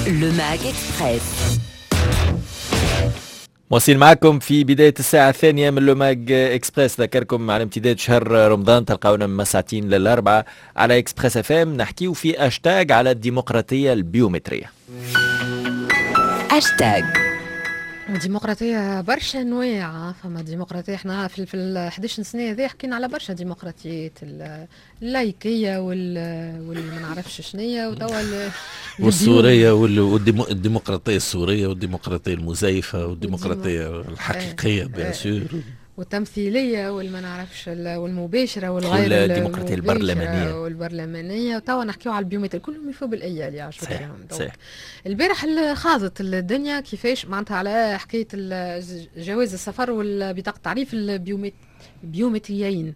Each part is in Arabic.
Le MAG Express. واصل معكم في بداية الساعة الثانية من لو ماج اكسبريس. ذكركم على امتداد شهر رمضان تلقاونا من ساعتين للأربعة على اكسبريس اف ام نحكيو في اشتاج على الديمقراطية البيومترية. هاشتاج ديمقراطية برشا انواع. فما ديمقراطية احنا في ال 11 سنة هذه حكينا على برشا ديمقراطيات، اللايكية ما نعرفش شنية وتوا والسورية والديمقراطية السورية والديمقراطية المزيفة والديمقراطية الحقيقية بيان والتمثيلية والما نعرفش والمباشرة والغير الديمقراطية والبرلمانية وتوا نحكيو على البيومتري كلهم يفوا بالأيام اللي عجبتهم. صحيح. البارح خاضت الدنيا كيفاش معناتها على حكاية جواز السفر والبطاقة التعريف البيومتريين.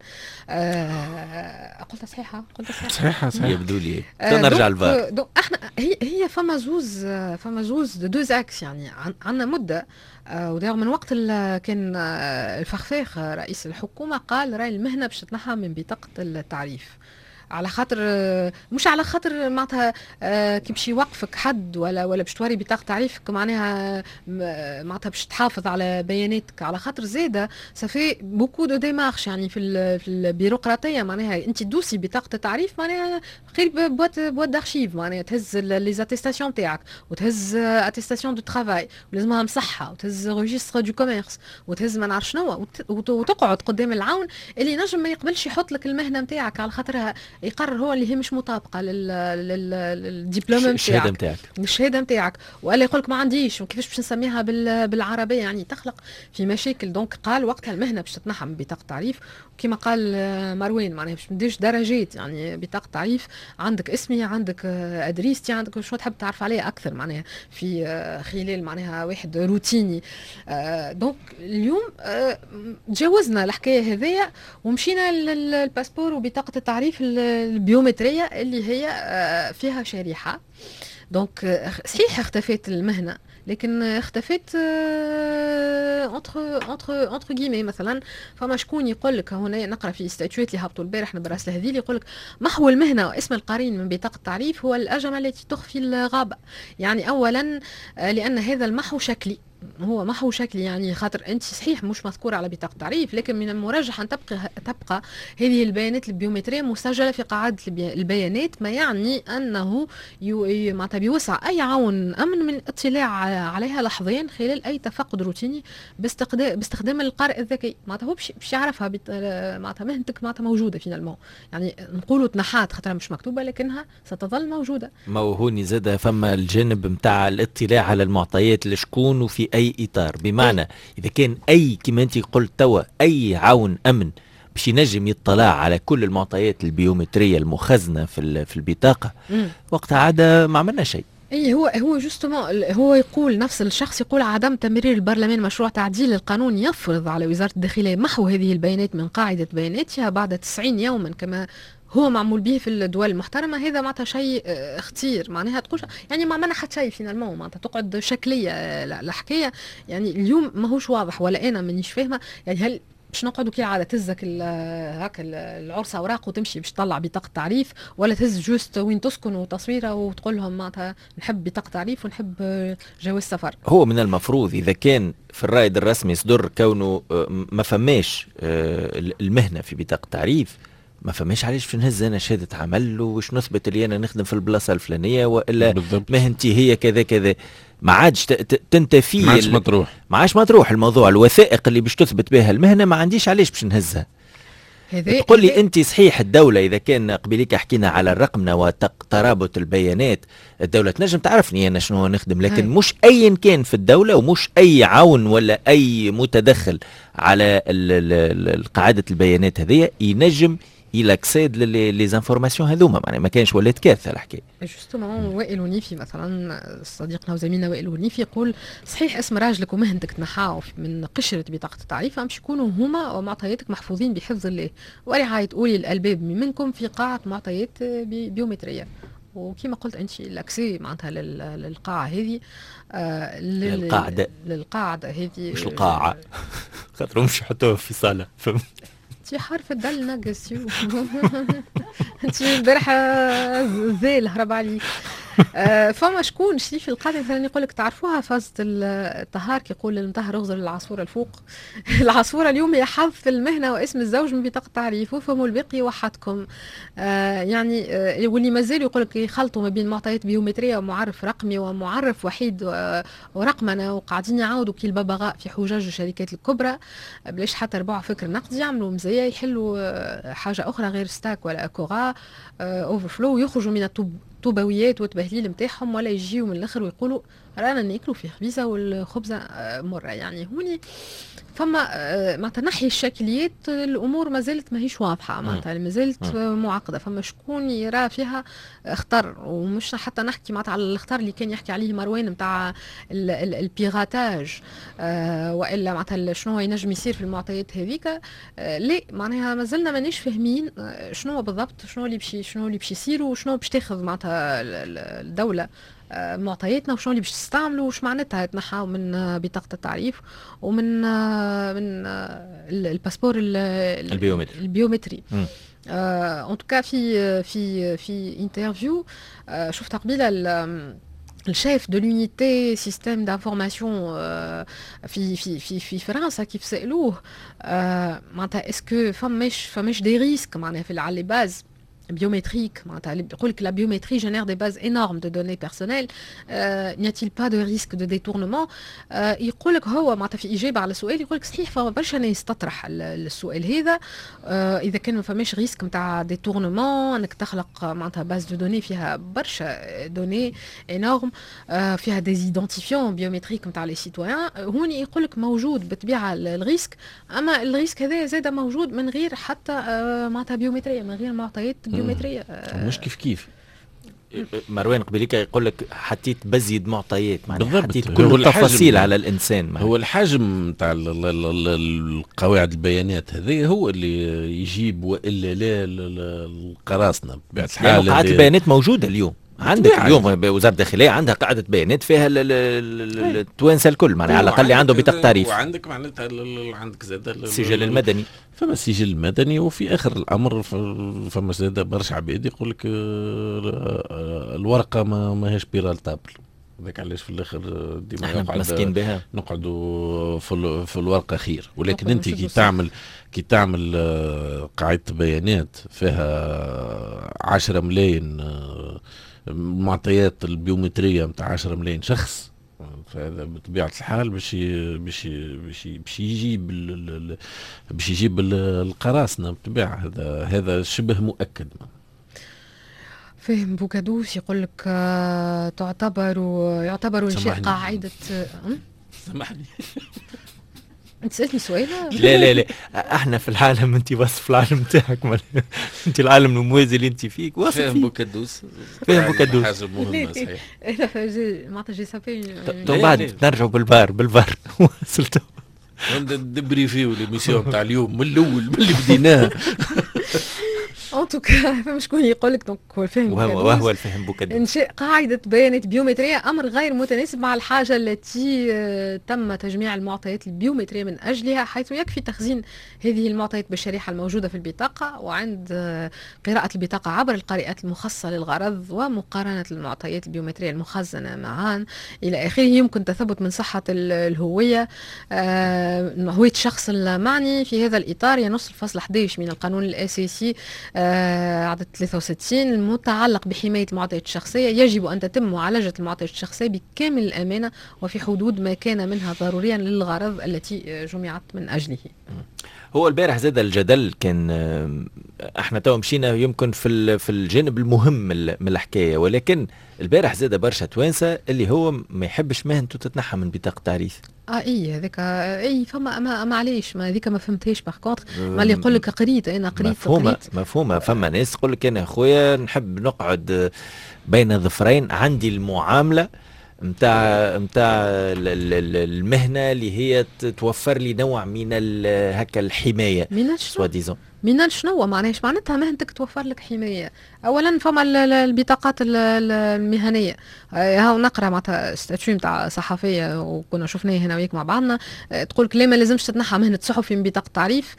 قلت صحيحة يبدو لي نرجع الفار. احنا هي فما زوز دوز اكس، يعني عندنا مدة ودايما من وقت كان الفخفاخ رئيس الحكومة قال راي المهنة باش تتنحى من بطاقة التعريف على خاطر مش على خاطر معناتها كي باش يوقفك حد ولا باش توري بطاقة تعريفك معناها باش تحافظ على بياناتك، على خاطر زاده صافي بوكو دو ديمارش يعني في البيروقراطيه. معناها انت دوسي بطاقة التعريف معناها غير بوات دارشيف، معناها تهز لي زاتيستاسيون تاعك وتهز اتيستاسيون دو ترافاي ولازمها مصحه وتهز ريجستر دو كوميرس وتهز ما نعرف شنو وتقعد قدام العون اللي نجم ما يقبلش يحط لك المهنه نتاعك على خاطرها يقرر هو اللي هي مش مطابقه للدبلوم نتاعك الشهاده نتاعك، ولا يقول لك ما عنديش وكيفاش باش نسميها بالعربيه، يعني تخلق في مشاكل. دونك قال وقتها المهنه باش تتنحى من بطاقه تعريف، وكما قال مروان معناها باش نديش درجات، يعني بطاقه تعريف عندك اسمي عندك ادريستي عندك شنو تحب تعرف عليه اكثر معناها في خلال معناها واحد روتيني. دونك اليوم تجاوزنا الحكايه هذيا ومشينا للباسبور وبطاقه التعريف البيومترية اللي هي فيها شريحة. دونك صحيح اختفت المهنة، لكن اختفت انتر جيمي. مثلا فما شكون يقول لك هنا نقرا في استاتيوات اللي هبطوا البارح نبراس لهذه يقول لك محو المهنه واسم القرين من بطاقه التعريف هو الاجمه التي تخفي الغابه. يعني اولا لان هذا المحو شكلي، هو محو شكلي، يعني خاطر انت صحيح مش مذكوره على بطاقه التعريف، لكن من المرجح ان تبقى هذه البيانات البيومتريه مسجله في قاعده البيانات، ما يعني انه معناتها بيوسع اي عون امن من الاطلاع عليها لحظيا خلال اي تفقد روتيني باستخدام القارئ الذكي. معناتها هو باش يعرفها معناتها مهنتك معناتها موجوده فينا، يعني نقولوا تنحات خاطرها مش مكتوبه لكنها ستظل موجوده. ما هوني زاد فما الجانب نتاع الاطلاع على المعطيات لشكون وفي اي اطار، بمعنى اذا كان اي كما انت قلت توا اي عون امن باش ينجم يطلع على كل المعطيات البيومتريه المخزنه في البطاقه وقتها عاد ما عملنا شيء. اي هو جوستومون هو يقول نفس الشخص يقول عدم تمرير البرلمان مشروع تعديل القانون يفرض على وزاره الداخليه محو هذه البيانات من قاعده بياناتها بعد 90 يوما كما هو معمول به في الدول المحترمه. هذا معناتها شيء خطير، معناها تقول يعني ما عملنا حتى شيء فينالمون، معناتها تقعد شكليه الحكايه. يعني اليوم ماهوش واضح ولا انا مانيش فاهمه، يعني هل باش نقعدوا كالعاده تهزك هكا العرس اوراق وتمشي باش تطلع بطاقه تعريف، ولا تهز جوست وين تسكن وتصويره وتقول لهم معناتها نحب بطاقه تعريف ونحب جواز سفر؟ هو من المفروض اذا كان في الرائد الرسمي يصدر كونه ما فماش المهنه في بطاقه تعريف، ما فماش علاش باش نهز انا شهاده عمل وش نثبت اللي انا نخدم في البلاصه الفلانيه والا مهنتي هي كذا كذا. ما عادش تنتفي، ما عادش مطروح الموضوع. الوثائق اللي باش تثبت بها المهنه ما عنديش علاش باش نهزها. تقول لي انت صحيح الدوله اذا كان قبليك حكينا على الرقمنه وترابط البيانات، الدوله تنجم تعرفني انا شنو نخدم، لكن مش ايا كان في الدوله ومش اي عون ولا اي متدخل على قاعده البيانات هذه ينجم يلاكسيد لي زانفورماسيون هذوما. يعني ما كانش ولات كارثه الحكايه. جوستومون وائل ونيفي مثلا صديقنا وزميلنا وائل ونيفي يقول صحيح اسم راجلك ومهنتك تنحاو من قشره بطاقه التعريف، باش يكونوا هما ومعطياتك محفوظين بحفظ الله ورعايه اولي الالباب منكم في قاعه معطيات بيومتريه. وكما قلت انت الاكسي معناتها للقاعه هذه للقاعده هذه مش القاعه خاطر مش يحطوها في صاله انت حرف الدل نقص انت البارحه زال هرب عليك. فما شكون شتي في القاعده مثلا يقول لك تعرفوها فازة الطهار كيقول المطهر اغزر العصفوره الفوق. العصفوره اليوم هي حذف المهنه واسم الزوج من بطاقه التعريف وفهموا الباقي وحدكم. يعني واللي مازال يقول لك يخلطوا ما بين معطيات بيومتريه ومعرف رقمي ومعرف وحيد ورقمنه وقاعدين يعاودوا كي الببغاء في حجاج الشركات الكبرى بلاش حتى ربع فكر نقدي يعملوا مزايا يحلوا حاجه اخرى غير ستاك ولا اكورا اوفر فلو ويخرجوا من الطوبويات والتبهليل نتاعهم ولا يجيوا من الاخر ويقولوا رانا ناكلوا في خبيزه والخبزه مره. يعني هوني فما معناتها نحي الشكليات الامور ما زالت ماهيش واضحه معناتها ما زالت معقده. فما شكون يرى فيها اختار ومش حتى نحكي معناتها على الاختار اللي كان يحكي عليه مروان نتاع البيغاتاج والا معناتها شنو ينجم يصير في المعطيات هذيك. لا معناها ما زلنا مانيش فاهمين شنو بالضبط شنو اللي باش يصير وشنو باش تاخذ معناتها الدوله معطياتنا وشنو اللي باش تستعملوا وش معناتها تنحاو من بطاقة التعريف ومن من الباسبور البيومتري. ان توكا في انترفيو شفت قبيله الشيف دو لونيتي سيستيم دانفورماسيون في فرنسا كيف سالوه معناتها اسكو فماش دي ريسك معناها في على لي باز biométrique, la biométrie génère des bases énormes de données personnelles. N'y a-t-il pas de risque de détournement? يقول لك هو معناتها في إجابة على سؤال يقول لك صحيح فبرشا ناس تطرح السؤال هذا إذا كان ما فماش ريسك نتاع ديتورنمون أنك تخلق معناتها باز دو دوني فيها برشا دوني إنورم فيها دي ايدنتيفيون بيومتريك نتاع لي سيتويان. هوني يقول لك موجود بالطبيعة الريسك أما الريسك هذا زاد موجود من غير حتى معناتها بيومترية من غير معطيات بيومترية مش كيف مروان قبليك يقول لك حطيت بزيد معطيات معناها حطيت كل التفاصيل على الانسان معناها. هو الحجم نتاع القواعد البيانات هذه هو اللي يجيب والا لا القراصنه بطبيعه الحال. قاعده البيانات موجوده اليوم عندك اليوم وزاره الداخليه عندها قاعده بيانات فيها التوانسه الكل معناها على الاقل عنده بطاقه تعريف وعندك معناتها عندك زاد السجل المدني. فما السجل المدني وفي اخر الامر فما زاد برشا عباد يقول لك الورقه ماهيش بيرالتابل. هذاك علاش في الاخر ديما نقعدوا في الورقه خير. ولكن انت كي تعمل قاعده بيانات فيها 10 ملايين المعطيات البيومتريه نتاع 10 ملايين شخص فهذا بطبيعه الحال باش يجيب القراصنه بالطبيعه. هذا شبه مؤكد. فهم بوكادوس يقول لك يعتبر انشاء قاعده. سامحني انت سالتني سؤال؟ لا احنا في العالم انت وصف العالم تاعك انت العالم الموازي اللي انت فيك وصف فاهم بوكادوس حاجه مهمه صحيح. معناتها جي سابي بعد نرجعوا بالبار وصلت ندبريفيو ليميسيون تاع اليوم من الاول من اللي بديناه. ان توكا فما شكون يقول لك دونك هو الفهم وهو الفهم بوكادوس انشاء قاعده بيانات بيومتريه امر غير متناسب مع الحاجه التي تم تجميع المعطيات البيومتريه من اجلها حيث يكفي تخزين هذه المعطيات بالشريحه الموجوده في البطاقه وعند قراءه البطاقه عبر القارئات المخصصه للغرض ومقارنه المعطيات البيومتريه المخزنه معا الى اخره يمكن تثبت من صحه الهويه هويه الشخص المعني. في هذا الاطار ينص الفصل 11 من القانون الاساسي عدد 63 المتعلق بحماية المعطيات الشخصية يجب أن تتم معالجة المعطيات الشخصية بكامل الأمانة وفي حدود ما كان منها ضروريا للغرض التي جمعت من أجله. هو البارح زاد الجدل كان احنا تو مشينا يمكن في الجانب المهم من الحكاية ولكن البارح زاد برشا توانسة اللي هو ما يحبش مهنته تتنحى من بطاقة تعريف. اي هذاك اي فما معليش ما هذيك ما فهمتهاش باغ كونتر ما اللي يقول لك قريت مفهومه فما ناس تقول لك انا خويا نحب نقعد بين ظفرين عندي المعامله نتاع المهنه اللي هي توفر لي نوع من هكا الحمايه من سوا ديزون من شنو معناها معناتها مهنتك توفر لك حمايه. اولا فما البطاقات المهنيه، هاو نقرا معناتها ستاتيو نتاع صحفيه وكنا شفناه هنا وياك مع بعضنا، تقول لك لا ما لازمش تتنحى مهنه صحفي من بطاقه تعريف.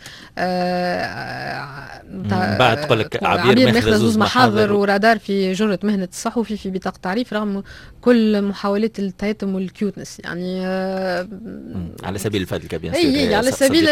بعد تقول لك عبير ماخذ زوز محاضر ورادار في جرة مهنه الصحفي في بطاقه تعريف رغم كل محاولات التيتم والكيوتنس يعني. على سبيل الفضل كبير على سبيل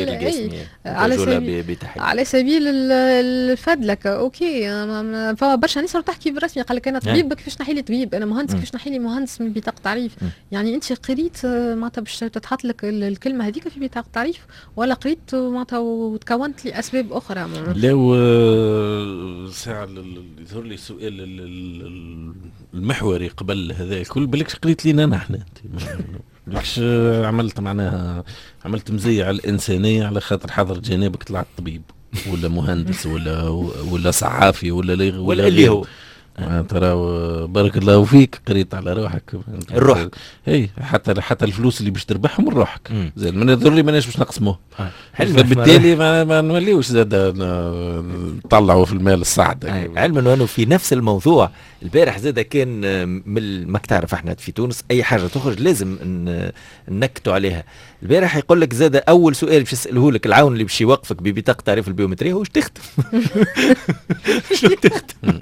على سبيل الفضلك اوكي. فما برشا ناس تحكي بالرسمي قال لك انا طبيب كيفاش نحي لي طبيب، انا مهندس كيفاش نحي لي مهندس من بطاقه تعريف. يعني انت قريت معناتها باش تتحط لك الكلمه هذيك في بطاقه تعريف ولا قريت معناتها وتكونت لي اسباب اخرى؟ لو ساعه يظهر لي سؤال المحوري قبل هذا الكل بالكش قريت لينا نحن بالكش عملت معناها عملت مزية على الإنسانية على خاطر حضر جنابك طلعت طبيب ولا مهندس ولا صحافي ولا اللي هو ترى بارك الله فيك قريت على روحك الروح. اي حتى الفلوس اللي باش تربحهم من روحك زين من يظهر لي ماناش باش نقسموه. بالتالي ما نوليوش زاد نطلعوا في المال الصعد. علما وانه في نفس الموضوع البارح زاد كان من ما تعرف احنا في تونس اي حاجه تخرج لازم نكتوا عليها. البارح يقول لك زاد اول سؤال باش يساله لك العون اللي باش يوقفك ببطاقه تعريف البيومتريه هو واش تخدم؟ شو تخدم؟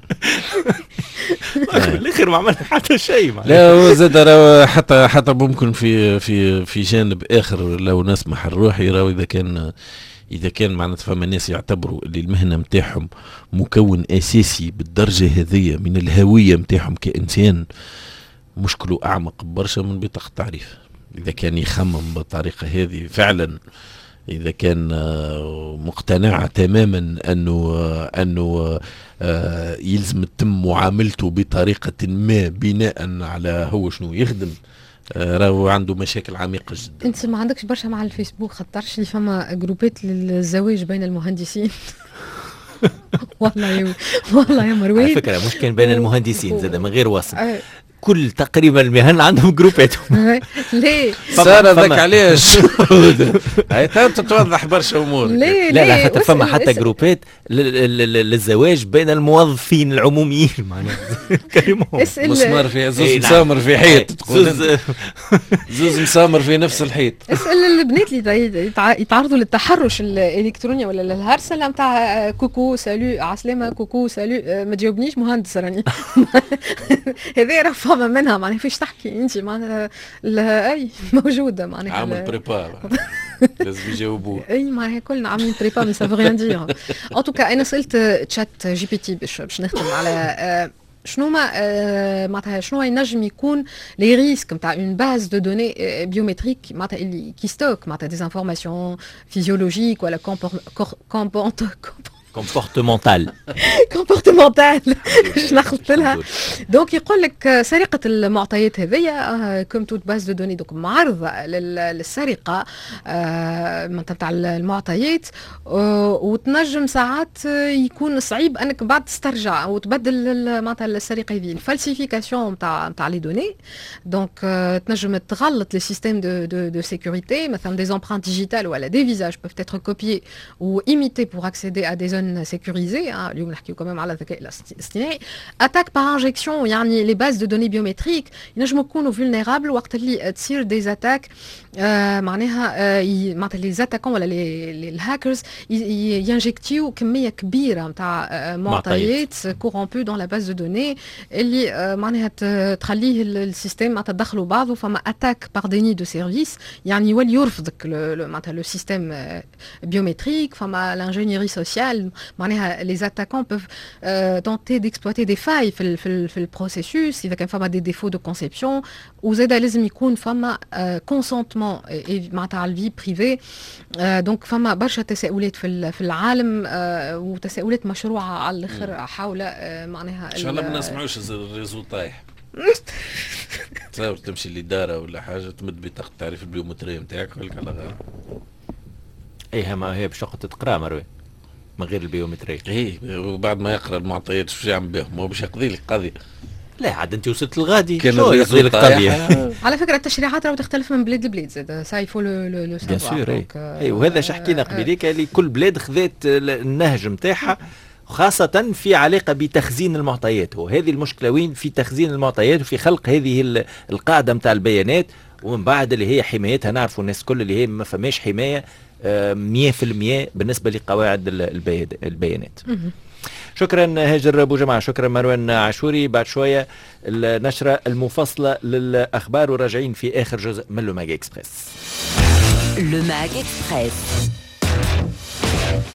الاخر ما عملنا حتى شيء. لا زاد حتى ممكن في جانب اخر لو نسمح الروح يراو اذا كان معناتها فما ناس يعتبروا اللي المهنه نتاعهم مكون اساسي بالدرجه هذه من الهويه نتاعهم كانسان، مشكله اعمق برشا من بطاقه التعريف. اذا كان يخمم بالطريقه هذه فعلا، إذا كان مقتنع تماما أنه يلزم تتم معاملته بطريقة ما بناء على هو شنو يخدم، راهو عنده مشاكل عميقة جدا. أنت ما عندكش برشا مع الفيسبوك خطرش لي فما جروبات للزواج بين المهندسين؟ والله يا مروان على فكرة مش كان بين المهندسين زاد من غير وصف كل تقريبا المهن عندهم جروباتهم. ليه صار ذاك علاش هاي تتوضح برشا امور. لا حتى فما حتى جروبات للزواج بين الموظفين العموميين معناها مسمار في زوز مسامر في حيط زوز مسامر في نفس الحيط. اسال البنات اللي يتعرضوا للتحرش الالكتروني ولا الهرسله نتاع كوكو سالو عسلامه كوكو سالو ما تجاوبنيش مهندس راني هذا راه فما منها معناها فيش تحكي انت معناها اي موجوده معناها عامل بريبار لازم يجاوبوه. اي معناها كلنا عاملين بريبار مي سافو ريان دير. ان توكا انا سالت تشات جي بي تي باش نخدم على شنو معناتها شنو ينجم يكون لي ريسك نتاع اون باز دو دوني بيومتريك معناتها اللي كي ستوك معناتها دي انفورماسيون فيزيولوجيك ولا كومبورتمونتال باش نخلط لها. دونك يقول لك سرقه المعطيات هذيا كوم توت باز دو دوني دوك معرضه للسرقه نتاع المعطيات، وتنجم ساعات يكون صعيب انك بعد تسترجع وتبدل معناتها السرقه هذه الفالسيفيكاسيون نتاع لي دوني. دونك تنجم تغلط لي سيستيم دو سيكوريتي مثلا دي امبرانت ديجيتال ولا دي فيزاج peuvent être copiés ou imités pour accéder à des zones sécurisées. اليوم نحكيو كمان على الذكاء الاصطناعي. اتاك بار انجكسيون يعني لي باز دو دوني بيومتريك ينجموا يكونوا فولنيرابل وقت اللي تصير دي اتاك معناها لي زاتاكون ولا لي الهاكرز ينجكتيو كميه كبيره نتاع معطيات كورامبو دون لا باز دو دوني اللي معناها تخليه السيستم معناتها تدخلوا بعضه. فما اتاك بار ديني دو سيرفيس يعني يولي يرفضك معناتها لو سيستم بيومتريك. فما l'ingénierie sociale معناها les attaquants peuvent tenter d'exploiter des failles في البروسيسوس اذا كان فما دي ديفو دو كونسيبسيون. وزاد لازم يكون فما كونسونتمون معناتها على الفي بريفي. دونك فما برشا تساؤلات في العالم وتساؤلات مشروعه على الاخر حول معناها ان شاء الله ما نسمعوش الريزو طايح. تصور تمشي للاداره ولا حاجه تمد بطاقه تعريف البيومتريه نتاعك ولا على غير اي ما هي باش تقرا مروي من غير البيومتري. ايه وبعد ما يقرا المعطيات شو يعمل بهم؟ هو باش يقضي لك قضيه لا عاد انت وصلت الغادي كان شو يصير لك قضيه. على فكره التشريعات راهو تختلف من بلاد لبلاد زاد سايفو لو بيان سور اي وهذا حكينا قبيليك اللي كل بلاد خذات النهج نتاعها خاصة في علاقة بتخزين المعطيات، وهذه المشكلة وين في تخزين المعطيات وفي خلق هذه القاعدة متاع البيانات، ومن بعد اللي هي حمايتها نعرفوا الناس كل اللي هي ما فماش حماية 100% بالنسبة لقواعد البيانات. شكرا هاجر بوجمعة، شكرا مروان عاشوري. بعد شوية النشرة المفصلة للأخبار وراجعين في آخر جزء من لو ماغ إكسبريس. لو ماغ إكسبريس.